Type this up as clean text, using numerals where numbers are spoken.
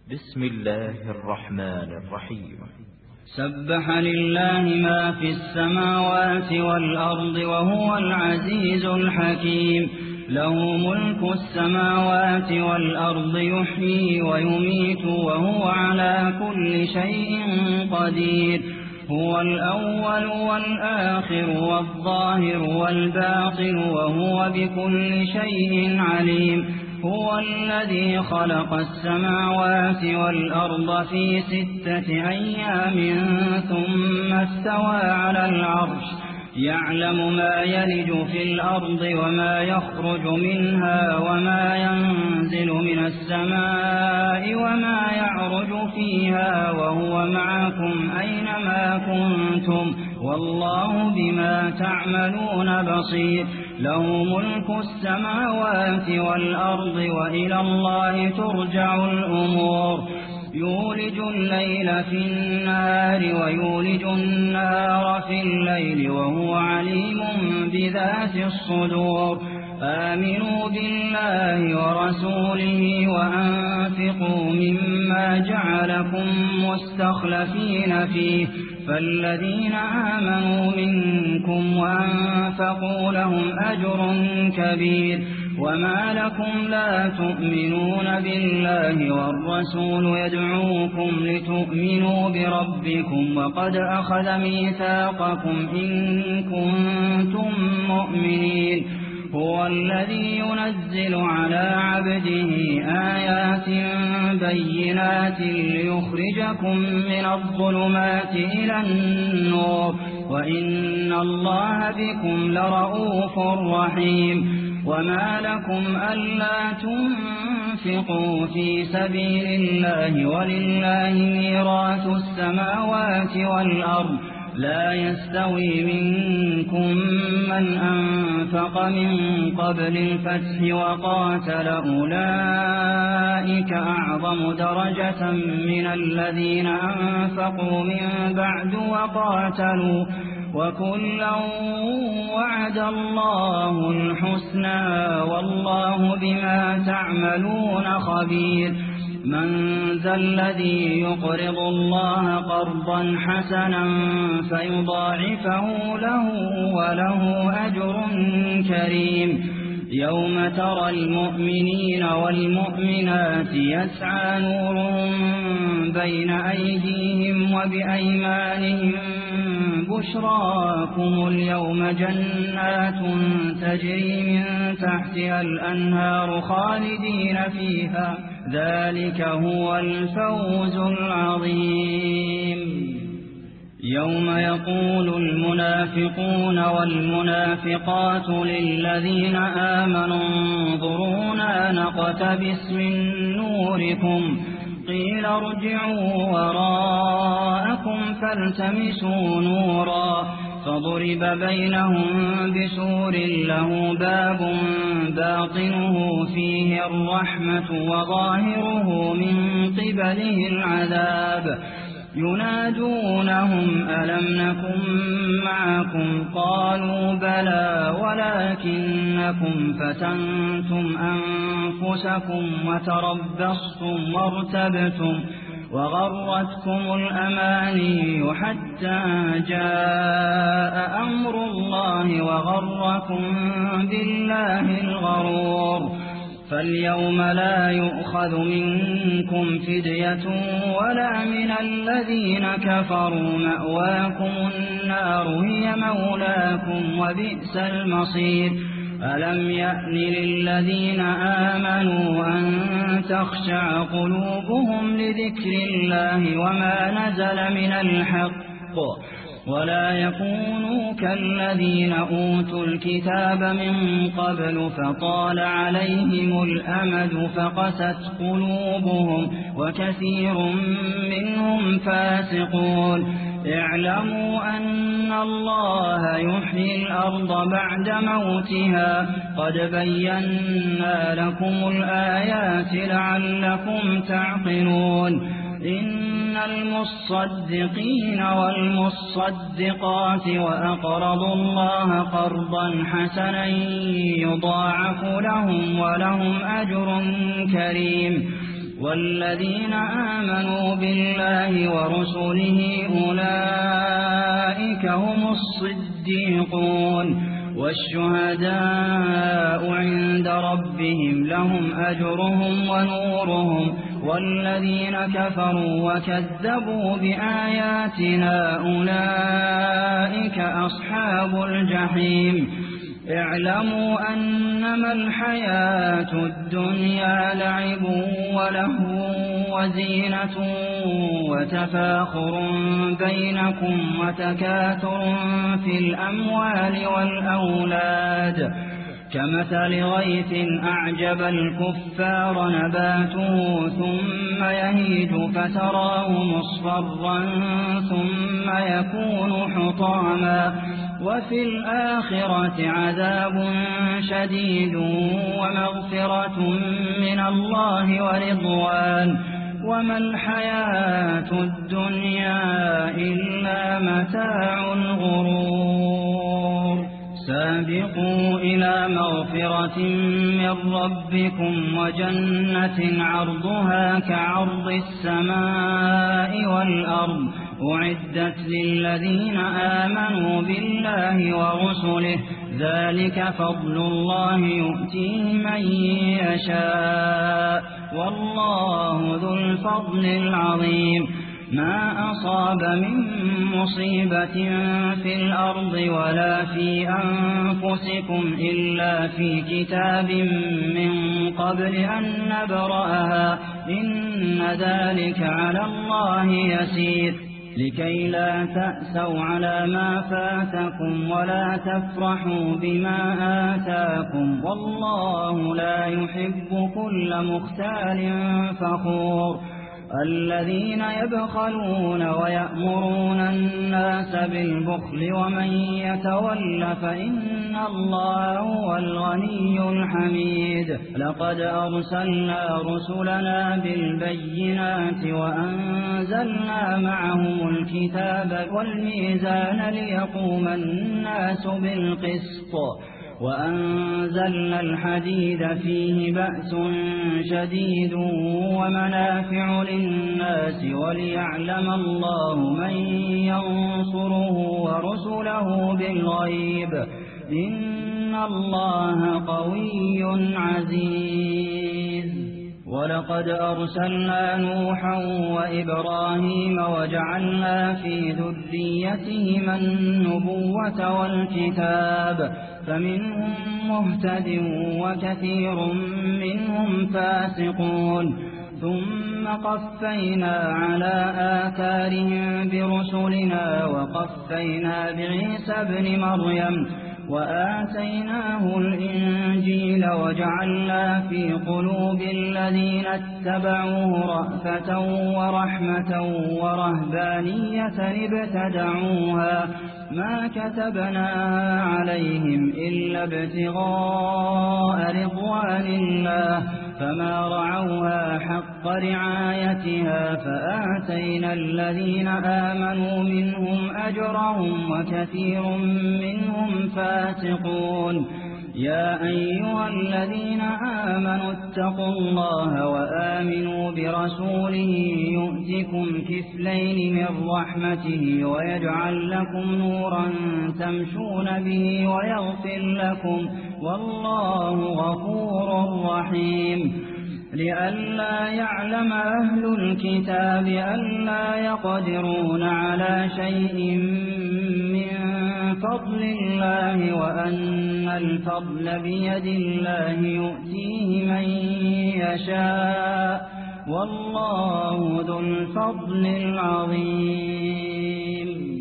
بسم الله الرحمن الرحيم. سبح لله ما في السماوات والأرض وهو العزيز الحكيم. له ملك السماوات والأرض يحيي ويميت وهو على كل شيء قدير. هو الأول والآخر والظاهر والباطن وهو بكل شيء عليم. هو الذي خلق السماوات والأرض في 6 أيام ثم استوى على العرش يعلم ما يلج في الأرض وما يخرج منها وما ينزل من السماء وما يعرج فيها وهو معكم أينما كنتم والله بما تعملون بصير. له ملك السماوات والأرض وإلى الله ترجع الأمور. يولج الليل في النهار ويولج النهار في الليل وهو عليم بذات الصدور. آمنوا بالله ورسوله وأنفقوا مما جعلكم مستخلفين فيه فالذين آمنوا منكم وأنفقوا لهم أجر كبير. وما لكم لا تؤمنون بالله والرسول يدعوكم لتؤمنوا بربكم وقد أخذ ميثاقكم إن كنتم مؤمنين. هو الذي ينزل على عبده آيات بينات ليخرجكم من الظلمات إلى النور وإن الله بكم لرؤوف رحيم. وما لكم ألا تنفقوا في سبيل الله ولله ميراث السماوات والأرض لا يستوي منكم من أنفق من قبل الفتح وقاتل أولئك أعظم درجة من الذين أنفقوا من بعد وقاتلوا وكلا وعد الله الحسنى والله بما تعملون خبير. من ذا الذي يقرض الله قرضا حسنا فيضاعفه له وله أجر كريم. يوم ترى المؤمنين والمؤمنات يسعى نورهم بين أيديهم وبأيمانهم بشراكم اليوم جنات تجري من تحتها الأنهار خالدين فيها ذلك هو الفوز العظيم. يوم يقول المنافقون والمنافقات للذين آمنوا انظرونا نقتبس من نوركم قيل ارجعوا وراءكم فالتمسوا نورا فضرب بينهم بسور له باب باطنه فيه الرحمة وظاهره من قبله العذاب. ينادونهم ألم نكن معكم قالوا بلى ولكنكم فتنتم أنفسكم وتربصتم وارتبتم وغرتكم الأماني حتى جاء أمر الله وغركم بالله الغرور. فاليوم لا يؤخذ منكم فدية ولا من الذين كفروا مأواكم النار هي مولاكم وبئس المصير. ألم يأن للذين آمنوا أن تخشع قلوبهم لذكر الله وما نزل من الحق ولا يكونوا كالذين أوتوا الكتاب من قبل فطال عليهم الأمد فقست قلوبهم وكثير منهم فاسقون. اعلموا أن الله يحيي الأرض بعد موتها قد بينا لكم الآيات لعلكم تعقلون. إن المصدقين والمصدقات وأقرضوا الله قرضا حسنا يضاعف لهم ولهم أجر كريم. والذين آمنوا بالله ورسله أولئك هم الصديقون والشهداء عند ربهم لهم أجرهم ونورهم والذين كفروا وكذبوا بآياتنا أولئك أصحاب الجحيم اعلموا أنما الحياة الدنيا لعب ولهو وزينة وتفاخر بينكم وتكاثر في الأموال والأولاد كمثل غيث أعجب الكفار نباته ثم يهيج فتراه مصفرا ثم يكون حطاما وفي الآخرة عذاب شديد ومغفرة من الله ورضوان وما الحياة الدنيا إلا متاع الغرور سابقوا إلى مغفرة من ربكم وجنة عرضها كعرض السماء والأرض أعدت للذين آمنوا بالله ورسله ذلك فضل الله يؤتيه من يشاء والله ذو الفضل العظيم ما أصاب من مصيبة في الأرض ولا في أنفسكم إلا في كتاب من قبل أن نبرأها إن ذلك على الله يسير لكي لا تأسوا على ما فاتكم ولا تفرحوا بما آتاكم والله لا يحب كل مختال فخور الذين يبخلون ويأمرون الناس بالبخل ومن يتول فإن الله هو الغني الحميد لقد أرسلنا رسلنا بالبينات وأنزلنا معهم الكتاب والميزان ليقوم الناس بالقسط وأنزلنا الحديد فيه بأس شديد ومنافع للناس وليعلم الله من ينصره ورسله بالغيب إن الله قوي عزيز ولقد أرسلنا نوحا وإبراهيم وجعلنا في ذريتهما النبوة والكتاب فمنهم مهتد وكثير منهم فاسقون ثم قفينا على آثارهم برسلنا وقفينا بعيسى ابن مريم وآتيناه الإنجيل وجعلنا في قلوب الذين اتبعوه رأفة ورحمة ورهبانية ابتدعوها ما كتبنا عليهم إلا ابتغاء رضوان الله فما رعوها حق رعايتها فآتينا الذين آمنوا منهم أجرهم وكثير منهم فاسقون يا أيها الذين آمنوا اتقوا الله وآمنوا برسوله يؤتكم كفلين من رحمته ويجعل لكم نورا تمشون به ويغفر لكم والله غفور رحيم لئلا يعلم أهل الكتاب ألا يقدرون على شيء من فضل الله وأن الفضل بيد الله يؤتيه من يشاء والله ذو الفضل العظيم